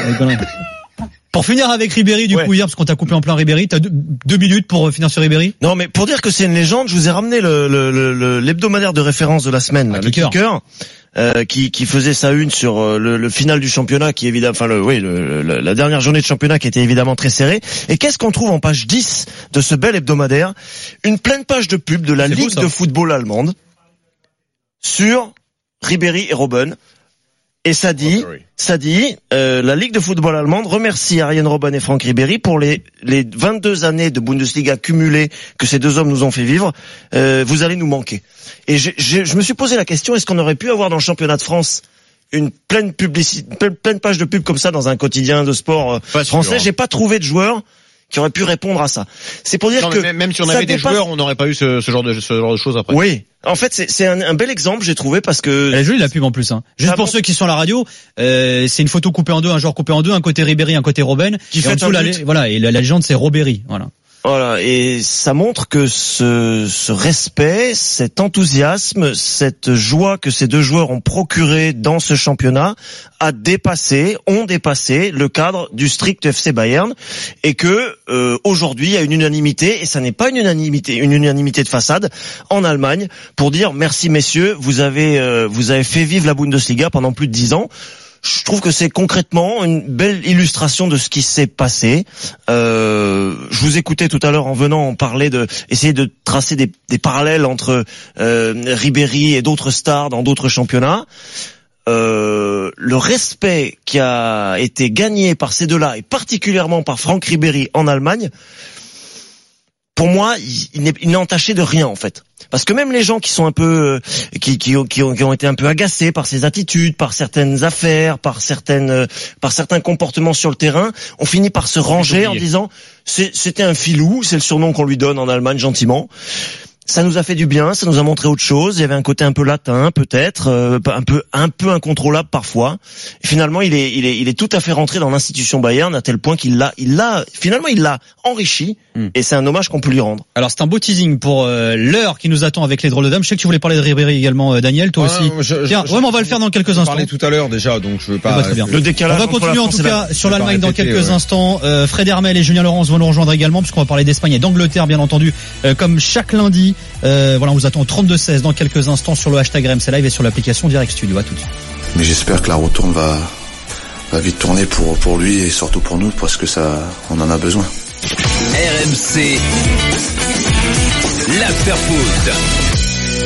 Pour finir avec Ribéry, du coup hier, parce qu'on t'a coupé en plein Ribéry, t'as 2 minutes pour finir sur Ribéry. Non, mais pour dire que c'est une légende, je vous ai ramené l'hebdomadaire de référence de la semaine, le Kicker. Qui faisait sa une sur le final du championnat, qui évidemment, la dernière journée de championnat qui était évidemment très serrée. Et qu'est-ce qu'on trouve en page 10 de ce bel hebdomadaire? Une pleine page de pub de la Ligue de football allemande sur Ribéry et Robben. Et ça dit, la Ligue de football allemande remercie Arjen Robben et Franck Ribéry pour les 22 années de Bundesliga cumulées que ces deux hommes nous ont fait vivre. Vous allez nous manquer. Et je me suis posé la question, est-ce qu'on aurait pu avoir dans le championnat de France une pleine page de pub comme ça dans un quotidien de sport français? J'ai pas trouvé de joueur qui aurait pu répondre à ça. C'est pour dire que même si on avait des joueurs, on n'aurait pas eu ce genre de choses après. Oui. En fait, c'est un bel exemple, j'ai trouvé, parce que elle est jolie la pub en plus. Juste pour ceux qui sont à la radio, c'est une photo coupée en deux, un joueur coupé en deux, un côté Ribéry, un côté Robben. Qui fait et la légende c'est Robéry. Voilà, et ça montre que ce respect, cet enthousiasme, cette joie que ces deux joueurs ont procuré dans ce championnat ont dépassé le cadre du strict FC Bayern, et que aujourd'hui il y a une unanimité, et ça n'est pas une unanimité de façade en Allemagne, pour dire merci messieurs, vous avez fait vivre la Bundesliga pendant plus de 10 ans. je trouve que c'est concrètement une belle illustration de ce qui s'est passé. Je vous écoutais tout à l'heure en venant essayer de tracer des parallèles entre Ribéry et d'autres stars dans d'autres championnats. Le respect qui a été gagné par ces deux-là, et particulièrement par Franck Ribéry en Allemagne, pour moi, il n'est entaché de rien en fait. Parce que même les gens qui sont un peu, qui ont été un peu agacés par ses attitudes, par certaines affaires, par certains comportements sur le terrain, ont fini par se ranger en disant c'était un filou, c'est le surnom qu'on lui donne en Allemagne gentiment. Ça nous a fait du bien, ça nous a montré autre chose. Il y avait un côté un peu latin, peut-être, un peu incontrôlable parfois. Et finalement, il est tout à fait rentré dans l'institution Bayern à tel point qu'il l'a enrichi. Et c'est un hommage qu'on peut lui rendre. Alors c'est un beau teasing pour l'heure qui nous attend avec les drôles de dames. Je sais que tu voulais parler de Ribéry également, Daniel, toi aussi. Tiens, on va le faire dans quelques instants. On parlait tout à l'heure déjà, donc je veux pas. Très bien. Le décalage. On va continuer en tout cas sur l'Allemagne dans quelques instants. Fred Hermel et Julien Laurence vont nous rejoindre également, puisqu'on va parler d'Espagne et d'Angleterre, bien entendu, comme chaque lundi. Voilà, on vous attend au 32-16 dans quelques instants sur le hashtag RMC Live et sur l'application Direct Studio. À tout de suite. Mais j'espère que la retourne va vite tourner pour lui et surtout pour nous, parce que on en a besoin. RMC, l'afterfoot.